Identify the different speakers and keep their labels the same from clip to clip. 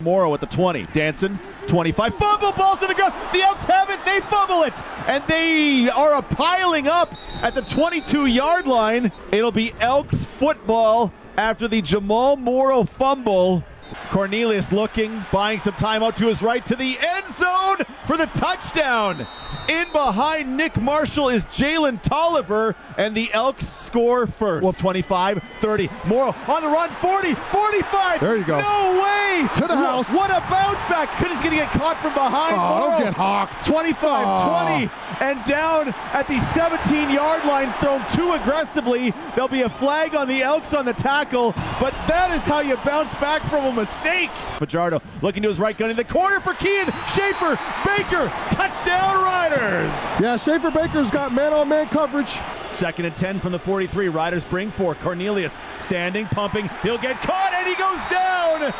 Speaker 1: Morrow at the 20, Danson, 25, fumble, balls to the ground, the Elks have it, they fumble it, and they are piling up at the 22-yard line. It'll be Elks football after the Jamal Morrow fumble. Cornelius looking, buying some time out to his right to the end zone for the touchdown. In behind Nick Marshall is Jalen Tolliver, and the Elks score first. Well, 25, 30, Morrow on the run, 40, 45.
Speaker 2: There you go.
Speaker 1: No way.
Speaker 2: To the house.
Speaker 1: What a bounce back. He's going to get caught from behind.
Speaker 2: Oh,
Speaker 1: Morrow,
Speaker 2: don't get hawked.
Speaker 1: 25, 20, and down at the 17-yard line, thrown too aggressively. There'll be a flag on the Elks on the tackle, but that is how you bounce back from a mistake. Fajardo looking to his right, gunning the corner for Kean. Schaefer, Baker, touchdown Riders.
Speaker 2: Yeah, Schaefer Baker's got man-on-man coverage.
Speaker 1: 2nd and 10 from the 43. Riders bring 4. Cornelius standing, pumping. He'll get caught, and he goes down.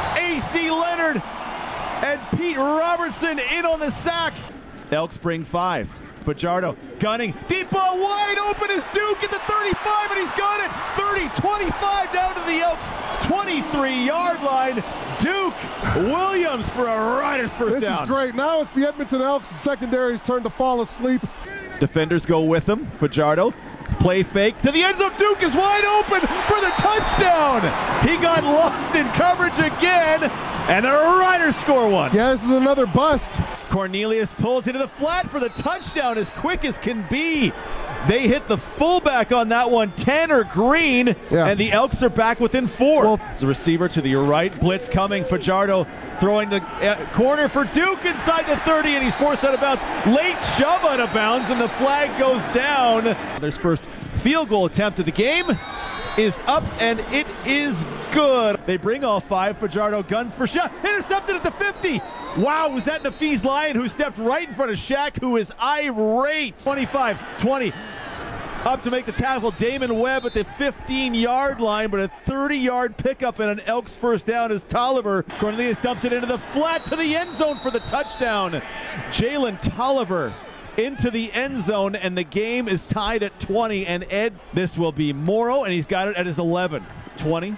Speaker 1: A.C. Leonard and Pete Robertson in on the sack. Elks bring 5. Fajardo gunning. Deep ball wide open is Duke at the 35, and he's got it. 30, 25 down to the Elks 23-yard line. Duke Williams for a Riders first down.
Speaker 2: This is great. Now it's the Edmonton Elks secondary's turn to fall asleep.
Speaker 1: Defenders go with him. Fajardo, play fake to the end zone. Duke is wide open for the touchdown. He got lost in coverage again, and the Riders score one.
Speaker 2: Yeah, this is another bust.
Speaker 1: Cornelius pulls into the flat for the touchdown as quick as can be. They hit the fullback on that one, Tanner Green, and the Elks are back within 4. Well, as a receiver to the right, blitz coming. Fajardo throwing the corner for Duke inside the 30, and he's forced out of bounds. Late shove out of bounds, and the flag goes down. Their first field goal attempt of the game is up, and it is good. They bring all 5. Fajardo guns for shot. Intercepted at the 50. Wow, was that Nafees Lyon who stepped right in front of Shaq, who is irate. 25, 20. Up to make the tackle, Damon Webb at the 15-yard line, but a 30-yard pickup and an Elks first down as Tolliver. Cornelius dumps it into the flat to the end zone for the touchdown. Jalen Tolliver into the end zone, and the game is tied at 20. And Ed, this will be Morrow, and he's got it at his 11. 20,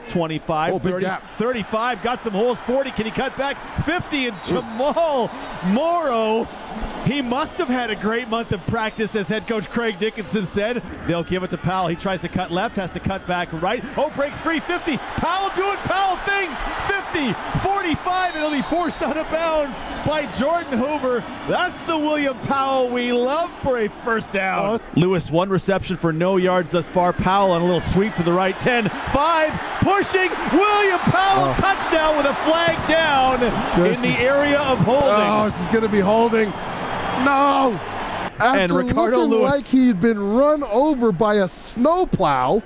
Speaker 1: 25, 30, 35, got some holes, 40, can he cut back? 50, and Jamal Morrow, he must have had a great month of practice, as head coach Craig Dickinson said. They'll give it to Powell. He tries to cut left, has to cut back right. Oh, breaks free, 50. Powell doing Powell things, 50, 45, and he'll be forced out of bounds by Jordan Hoover. That's the William Powell we love for a first down. Lewis, 1 reception for no yards thus far. Powell on a little sweep to the right, 10, 5, pushing, William Powell, touchdown with a flag down in the area of holding.
Speaker 2: Oh, this is going to be holding. No! After
Speaker 1: and Ricardo
Speaker 2: looking
Speaker 1: Lewis,
Speaker 2: like he'd been run over by a snowplow,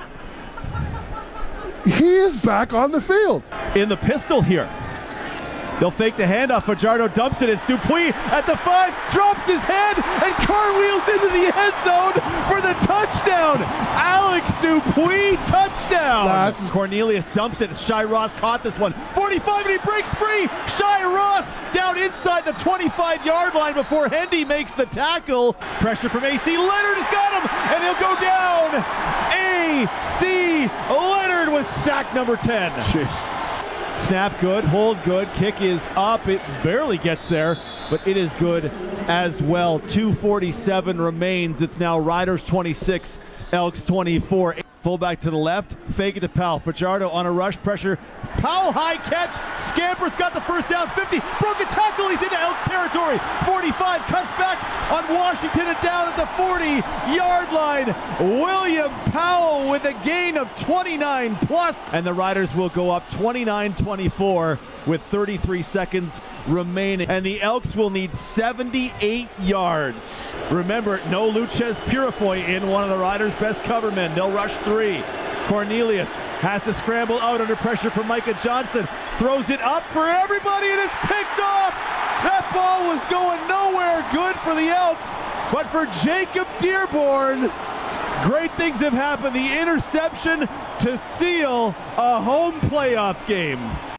Speaker 2: he is back on the field.
Speaker 1: In the pistol here. They'll fake the handoff. Fajardo dumps it. It's Dupuis at the 5, drops his head, and cartwheels into the end zone for the touchdown. Alex Dupuis, touchdown. Cornelius dumps it. Shai Ross caught this one. 45, and he breaks free. Shai Ross down inside the 25-yard line before Hendy makes the tackle. Pressure from A.C. Leonard has got him, and he'll go down. A.C. Leonard with sack number 10.
Speaker 2: Jeez.
Speaker 1: Snap good, hold good, kick is up. It barely gets there, but it is good as well. 2:47 remains. It's now Riders 26, Elks 24. Fullback to the left, fake it to Powell. Fajardo on a rush, pressure. Powell, high catch, scampers, got the first down, 50, broken tackle, he's into Elks territory. 45, cuts back on Washington and down at the 40-yard line. William Powell with a gain of 29 plus, and the Riders will go up 29-24 with 33 seconds remaining, and the Elks will need 78 yards. Remember, no Luchez Purifoy in, one of the Riders' best cover men. They'll rush 3. Cornelius has to scramble out under pressure from Micah Johnson. Throws it up for everybody, and it's picked off. That ball was going nowhere good for the Elks, but for Jacob Dearborn, great things have happened. The interception to seal a home playoff game.